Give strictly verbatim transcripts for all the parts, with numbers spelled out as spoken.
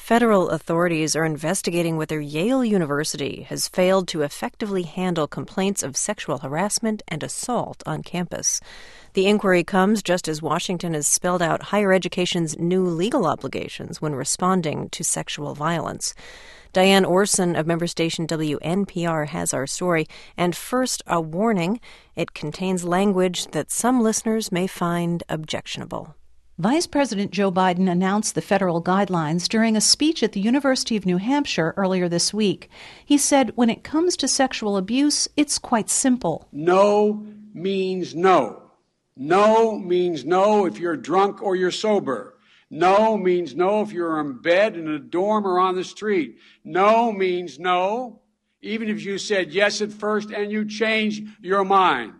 Federal authorities are investigating whether Yale University has failed to effectively handle complaints of sexual harassment and assault on campus. The inquiry comes just as Washington has spelled out higher education's new legal obligations when responding to sexual violence. Diane Orson of member station W N P R has our story. And first, a warning. It contains language that some listeners may find objectionable. Vice President Joe Biden announced the federal guidelines during a speech at the University of New Hampshire earlier this week. He said when it comes to sexual abuse, it's quite simple. No means no. No means no if you're drunk or you're sober. No means no if you're in bed, in a dorm, or on the street. No means no, even if you said yes at first and you change your mind.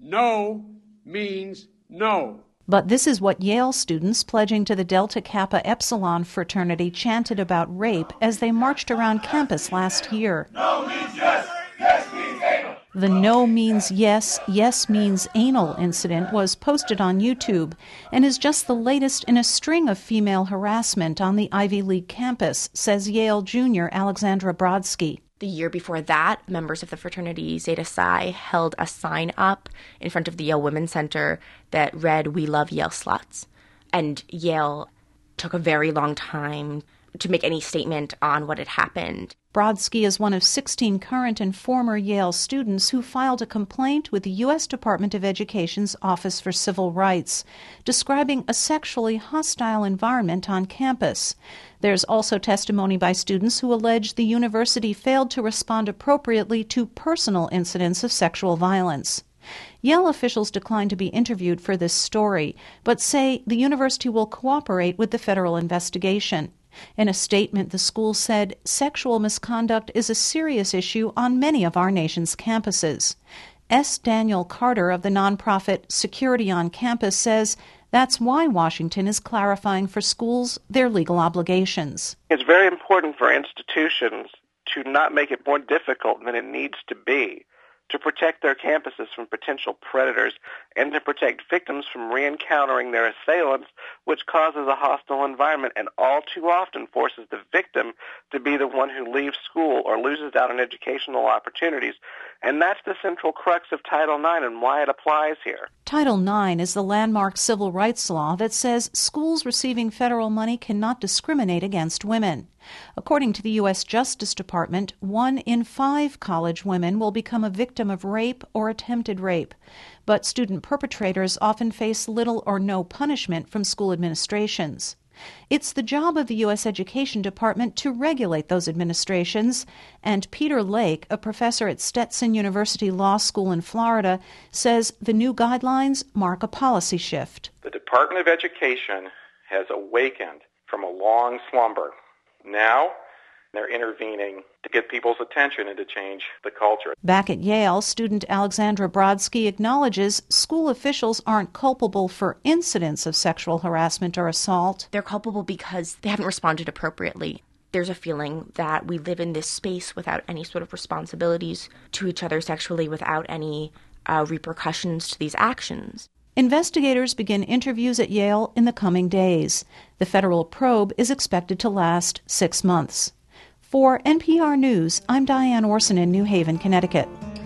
No means no. But this is what Yale students pledging to the Delta Kappa Epsilon fraternity chanted about rape as they marched around campus last year. No means yes, yes means anal. The no means yes, yes means anal incident was posted on YouTube and is just the latest in a string of female harassment on the Ivy League campus, says Yale junior Alexandra Brodsky. The year before that, members of the fraternity Zeta Psi held a sign up in front of the Yale Women's Center that read, "We love Yale sluts." And Yale took a very long time to make any statement on what had happened. Brodsky is one of sixteen current and former Yale students who filed a complaint with the U S Department of Education's Office for Civil Rights, describing a sexually hostile environment on campus. There's also testimony by students who allege the university failed to respond appropriately to personal incidents of sexual violence. Yale officials declined to be interviewed for this story, but say the university will cooperate with the federal investigation. In a statement, the school said sexual misconduct is a serious issue on many of our nation's campuses. S. Daniel Carter of the nonprofit Security on Campus says that's why Washington is clarifying for schools their legal obligations. It's very important for institutions to not make it more difficult than it needs to be to protect their campuses from potential predators and to protect victims from re-encountering their assailants, which causes a hostile environment and all too often forces the victim to be the one who leaves school or loses out on educational opportunities. And that's the central crux of Title nine and why it applies here. Title nine is the landmark civil rights law that says schools receiving federal money cannot discriminate against women. According to the U S Justice Department, one in five college women will become a victim of rape or attempted rape. But student perpetrators often face little or no punishment from school administrations. It's the job of the U S Education Department to regulate those administrations, and Peter Lake, a professor at Stetson University Law School in Florida, says the new guidelines mark a policy shift. The Department of Education has awakened from a long slumber. Now, they're intervening to get people's attention and to change the culture. Back at Yale, student Alexandra Brodsky acknowledges school officials aren't culpable for incidents of sexual harassment or assault. They're culpable because they haven't responded appropriately. There's a feeling that we live in this space without any sort of responsibilities to each other sexually, without any uh, repercussions to these actions. Investigators begin interviews at Yale in the coming days. The federal probe is expected to last six months. For N P R News, I'm Diane Orson in New Haven, Connecticut.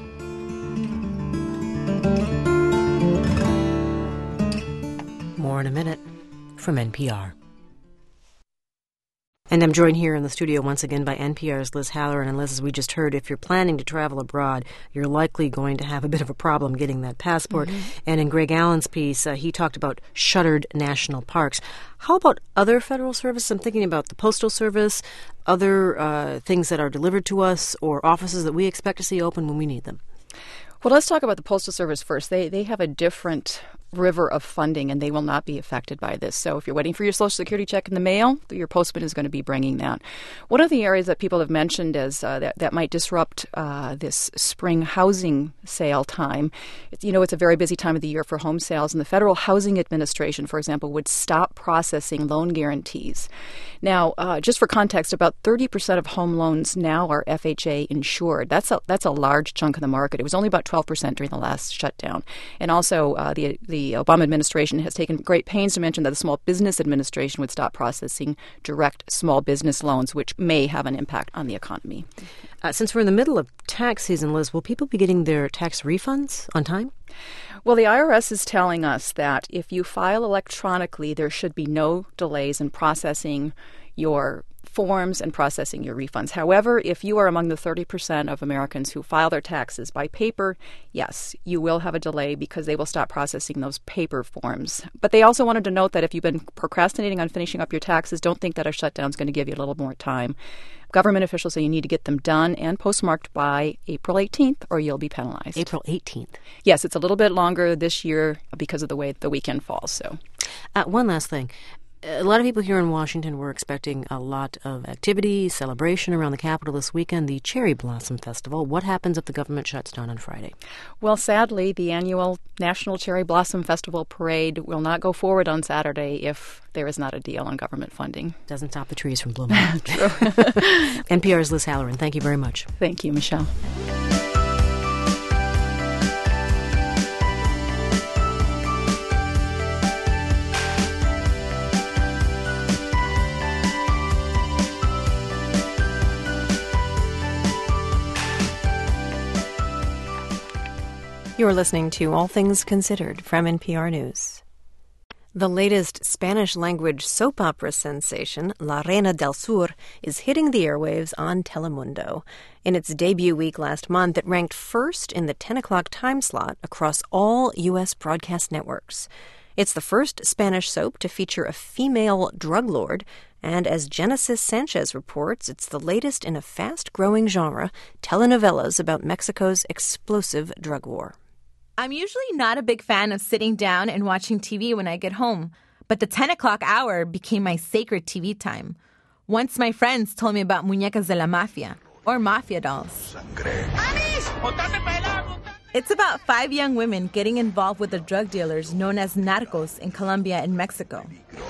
More in a minute from N P R. And I'm joined here in the studio once again by N P R's Liz Halloran. And Liz, as we just heard, if you're planning to travel abroad, you're likely going to have a bit of a problem getting that passport. Mm-hmm. And in Greg Allen's piece, uh, he talked about shuttered national parks. How about other federal services? I'm thinking about the Postal Service, other uh, things that are delivered to us, or offices that we expect to see open when we need them. Well, let's talk about the Postal Service first. They they have a different river of funding, and they will not be affected by this. So if you're waiting for your Social Security check in the mail, your postman is going to be bringing that. One of the areas that people have mentioned as uh, that, that might disrupt uh, this spring housing sale time, it's, you know, it's a very busy time of the year for home sales, and the Federal Housing Administration, for example, would stop processing loan guarantees. Now, uh, just for context, about thirty percent of home loans now are F H A insured. That's a, that's a large chunk of the market. It was only about twelve percent during the last shutdown. And also, uh, the the the Obama administration has taken great pains to mention that the Small Business Administration would stop processing direct small business loans, which may have an impact on the economy. Uh, since we're in the middle of tax season, Liz, will people be getting their tax refunds on time? Well, the I R S is telling us that if you file electronically, there should be no delays in processing your forms and processing your refunds. However, if you are among the thirty percent of Americans who file their taxes by paper, yes, you will have a delay because they will stop processing those paper forms. But they also wanted to note that if you've been procrastinating on finishing up your taxes, don't think that a shutdown is going to give you a little more time. Government officials say you need to get them done and postmarked by April eighteenth or you'll be penalized. April eighteenth. Yes, it's a little bit longer this year because of the way the weekend falls. So, uh, one last thing. A lot of people here in Washington were expecting a lot of activity, celebration around the Capitol this weekend, the Cherry Blossom Festival. What happens if the government shuts down on Friday? Well, sadly, the annual National Cherry Blossom Festival Parade will not go forward on Saturday if there is not a deal on government funding. Doesn't stop the trees from blooming. True. N P R's Liz Halloran, thank you very much. Thank you, Michelle. You're listening to All Things Considered from N P R News. The latest Spanish-language soap opera sensation, La Reina del Sur, is hitting the airwaves on Telemundo. In its debut week last month, it ranked first in the ten o'clock time slot across all U S broadcast networks. It's the first Spanish soap to feature a female drug lord, and as Genesis Sanchez reports, it's the latest in a fast-growing genre, telenovelas about Mexico's explosive drug war. I'm usually not a big fan of sitting down and watching T V when I get home, but the ten o'clock hour became my sacred T V time. Once my friends told me about Muñecas de la Mafia, or Mafia dolls. It's about five young women getting involved with the drug dealers known as narcos in Colombia and Mexico.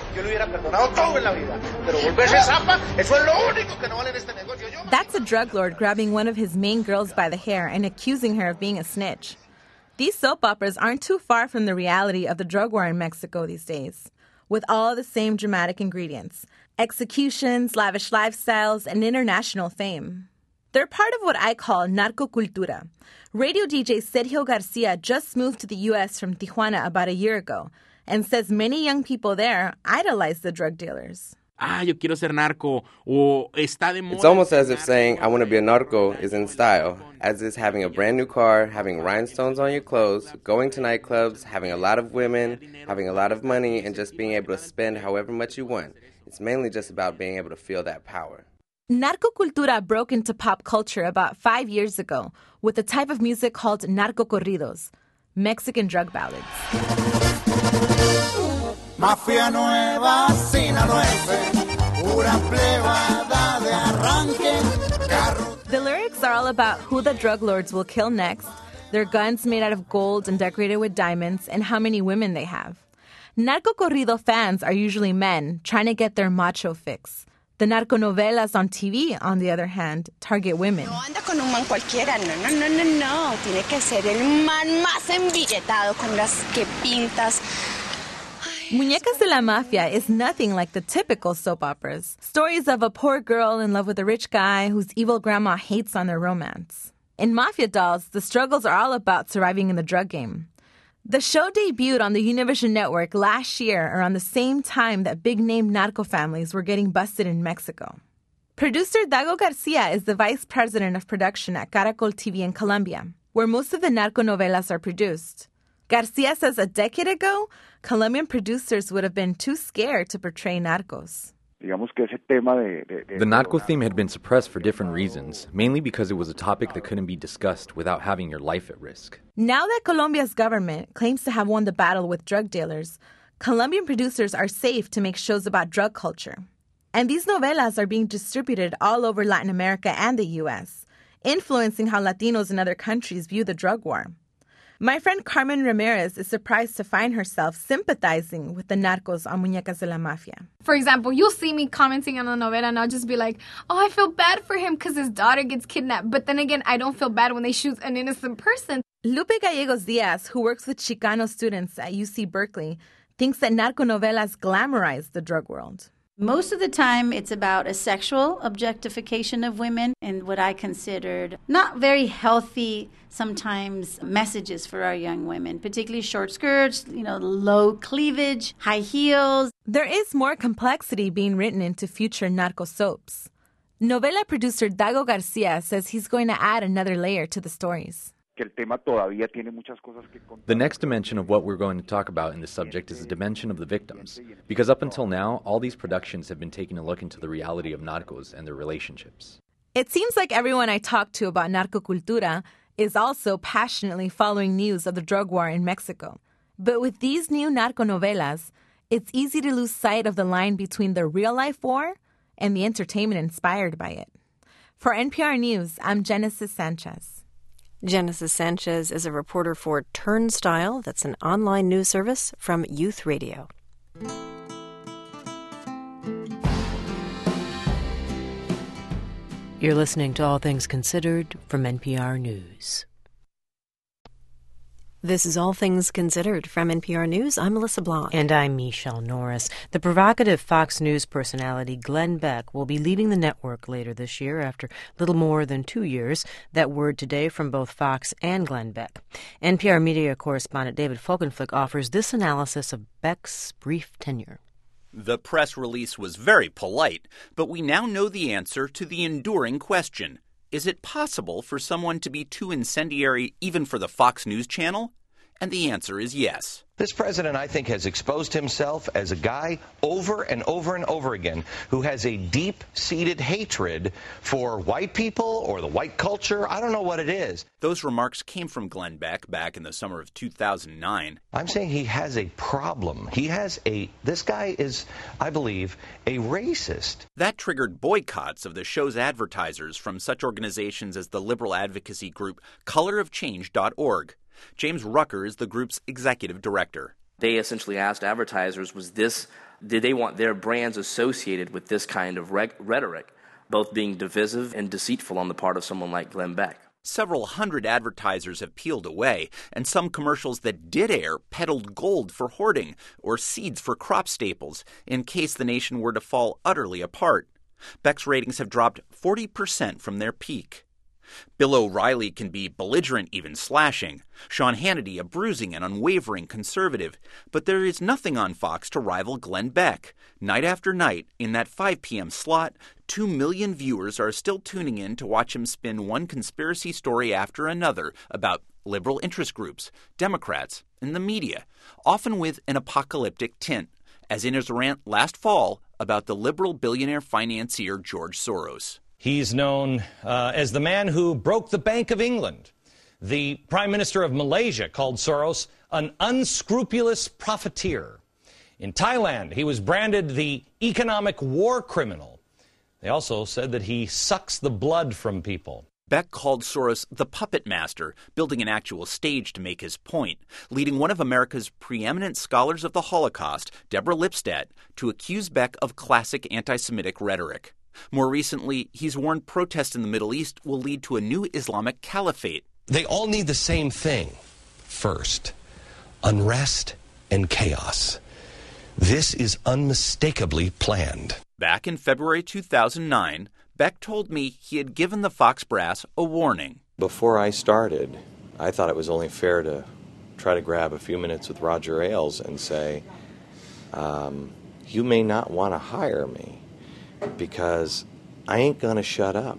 That's a drug lord grabbing one of his main girls by the hair and accusing her of being a snitch. These soap operas aren't too far from the reality of the drug war in Mexico these days, with all the same dramatic ingredients: executions, lavish lifestyles, and international fame. They're part of what I call narcocultura. Radio D J Sergio Garcia just moved to the U S from Tijuana about a year ago and says many young people there idolize the drug dealers. Ah, yo quiero ser narco, o está de moda. It's almost as if saying, I want to be a narco is in style, as is having a brand new car, having rhinestones on your clothes, going to nightclubs, having a lot of women, having a lot of money, and just being able to spend however much you want. It's mainly just about being able to feel that power. Narcocultura broke into pop culture about five years ago with a type of music called narcocorridos, Mexican drug ballads. Mafia nueva, Sinaloense, pura plebada de arranque. The lyrics are all about who the drug lords will kill next, their guns made out of gold and decorated with diamonds, and how many women they have. Narcocorrido fans are usually men trying to get their macho fix. The narconovelas on T V, on the other hand, target women. No anda con un man cualquiera, no, no, no, no, no. Tiene que ser el man más embilletado con las que pintas. Muñecas de la Mafia is nothing like the typical soap operas. Stories of a poor girl in love with a rich guy whose evil grandma hates on their romance. In Mafia Dolls, the struggles are all about surviving in the drug game. The show debuted on the Univision network last year around the same time that big-name narco families were getting busted in Mexico. Producer Dago Garcia is the vice president of production at Caracol T V in Colombia, where most of the narco novelas are produced. Garcia says a decade ago, Colombian producers would have been too scared to portray narcos. The narco theme had been suppressed for different reasons, mainly because it was a topic that couldn't be discussed without having your life at risk. Now that Colombia's government claims to have won the battle with drug dealers, Colombian producers are safe to make shows about drug culture. And these novelas are being distributed all over Latin America and the U S, influencing how Latinos in other countries view the drug war. My friend Carmen Ramirez is surprised to find herself sympathizing with the narcos on Muñecas de la Mafia. For example, you'll see me commenting on the novela and I'll just be like, oh, I feel bad for him because his daughter gets kidnapped. But then again, I don't feel bad when they shoot an innocent person. Lupe Gallegos-Diaz, who works with Chicano students at U C Berkeley, thinks that narconovelas glamorize the drug world. Most of the time, it's about a sexual objectification of women and what I considered not very healthy, sometimes, messages for our young women, particularly short skirts, you know, low cleavage, high heels. There is more complexity being written into future narco soaps. Novela producer Dago Garcia says he's going to add another layer to the stories. The next dimension of what we're going to talk about in this subject is the dimension of the victims, because up until now, all these productions have been taking a look into the reality of narcos and their relationships. It seems like everyone I talk to about narcocultura is also passionately following news of the drug war in Mexico. But with these new narconovelas, it's easy to lose sight of the line between the real-life war and the entertainment inspired by it. For N P R News, I'm Genesis Sanchez. Genesis Sanchez is a reporter for Turnstile. That's an online news service from Youth Radio. You're listening to All Things Considered from N P R News. This is All Things Considered from N P R News. I'm Melissa Blanc. And I'm Michelle Norris. The provocative Fox News personality Glenn Beck will be leaving the network later this year after little more than two years. That word today from both Fox and Glenn Beck. N P R media correspondent David Folkenflik offers this analysis of Beck's brief tenure. The press release was very polite, but we now know the answer to the enduring question. Is it possible for someone to be too incendiary even for the Fox News channel? And the answer is yes. This president, I think, has exposed himself as a guy over and over and over again who has a deep-seated hatred for white people or the white culture. I don't know what it is. Those remarks came from Glenn Beck back in the summer of two thousand nine. I'm saying he has a problem. He has a, this guy is, I believe, a racist. That triggered boycotts of the show's advertisers from such organizations as the liberal advocacy group color of change dot org. James Rucker is the group's executive director. They essentially asked advertisers, was this, did they want their brands associated with this kind of reg- rhetoric, both being divisive and deceitful on the part of someone like Glenn Beck? Several hundred advertisers have peeled away, and some commercials that did air peddled gold for hoarding or seeds for crop staples in case the nation were to fall utterly apart. Beck's ratings have dropped forty percent from their peak. Bill O'Reilly can be belligerent, even slashing. Sean Hannity, a bruising and unwavering conservative. But there is nothing on Fox to rival Glenn Beck. Night after night, in that five p.m. slot, two million viewers are still tuning in to watch him spin one conspiracy story after another about liberal interest groups, Democrats, and the media, often with an apocalyptic tint, as in his rant last fall about the liberal billionaire financier George Soros. He's known uh, as the man who broke the Bank of England. The Prime Minister of Malaysia called Soros an unscrupulous profiteer. In Thailand, he was branded the economic war criminal. They also said that he sucks the blood from people. Beck called Soros the puppet master, building an actual stage to make his point, leading one of America's preeminent scholars of the Holocaust, Deborah Lipstadt, to accuse Beck of classic anti-Semitic rhetoric. More recently, he's warned protests in the Middle East will lead to a new Islamic caliphate. They all need the same thing. First, unrest and chaos. This is unmistakably planned. Back in February two thousand nine, Beck told me he had given the Fox brass a warning. Before I started, I thought it was only fair to try to grab a few minutes with Roger Ailes and say, um, you may not want to hire me, because I ain't going to shut up.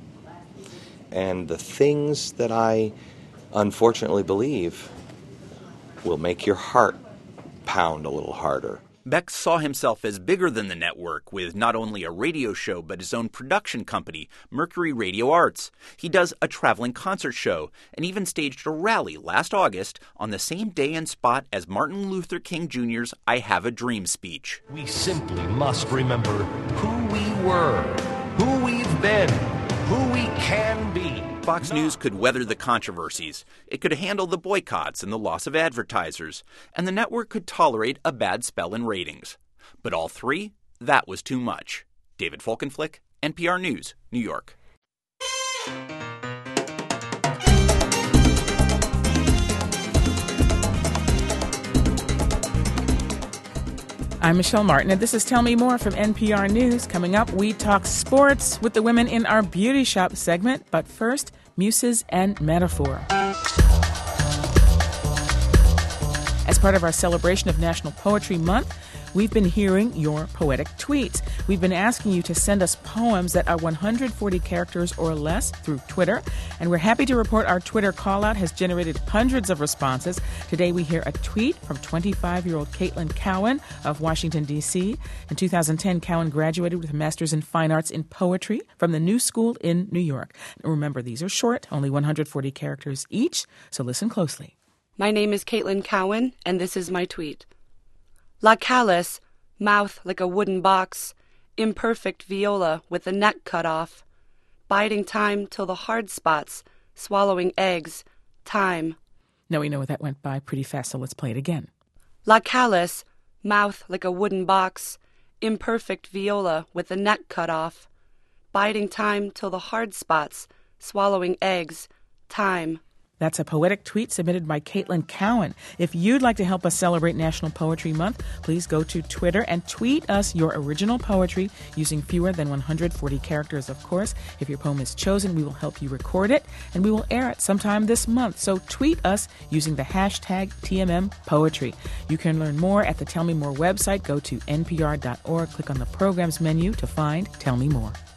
And the things that I unfortunately believe will make your heart pound a little harder. Beck saw himself as bigger than the network, with not only a radio show but his own production company, Mercury Radio Arts. He does a traveling concert show and even staged a rally last August on the same day and spot as Martin Luther King Junior's I Have a Dream speech. We simply must remember who we were, who we've been, who we can be. Fox News could weather the controversies. It could handle the boycotts and the loss of advertisers. And the network could tolerate a bad spell in ratings. But all three? That was too much. David Folkenflik, N P R News, New York. I'm Michelle Martin, and this is Tell Me More from N P R News. Coming up, we talk sports with the women in our beauty shop segment. But first, Muses and Metaphor. As part of our celebration of National Poetry Month, we've been hearing your poetic tweets. We've been asking you to send us poems that are one hundred forty characters or less through Twitter, and we're happy to report our Twitter call-out has generated hundreds of responses. Today we hear a tweet from twenty-five-year-old Caitlin Cowan of Washington, D C In two thousand ten, Cowan graduated with a master's in fine arts in poetry from the New School in New York. Remember, these are short, only one hundred forty characters each, so listen closely. My name is Caitlin Cowan, and this is my tweet. La Callous, mouth like a wooden box, imperfect viola with the neck cut off, biding time till the hard spots, swallowing eggs, time. Now we know that went by pretty fast, so let's play it again. La Callous, mouth like a wooden box, imperfect viola with the neck cut off, biding time till the hard spots, swallowing eggs, time. That's a poetic tweet submitted by Caitlin Cowan. If you'd like to help us celebrate National Poetry Month, please go to Twitter and tweet us your original poetry using fewer than one hundred forty characters, of course. If your poem is chosen, we will help you record it, and we will air it sometime this month. So tweet us using the hashtag T M M Poetry. You can learn more at the Tell Me More website. Go to N P R dot org, click on the Programs menu to find Tell Me More.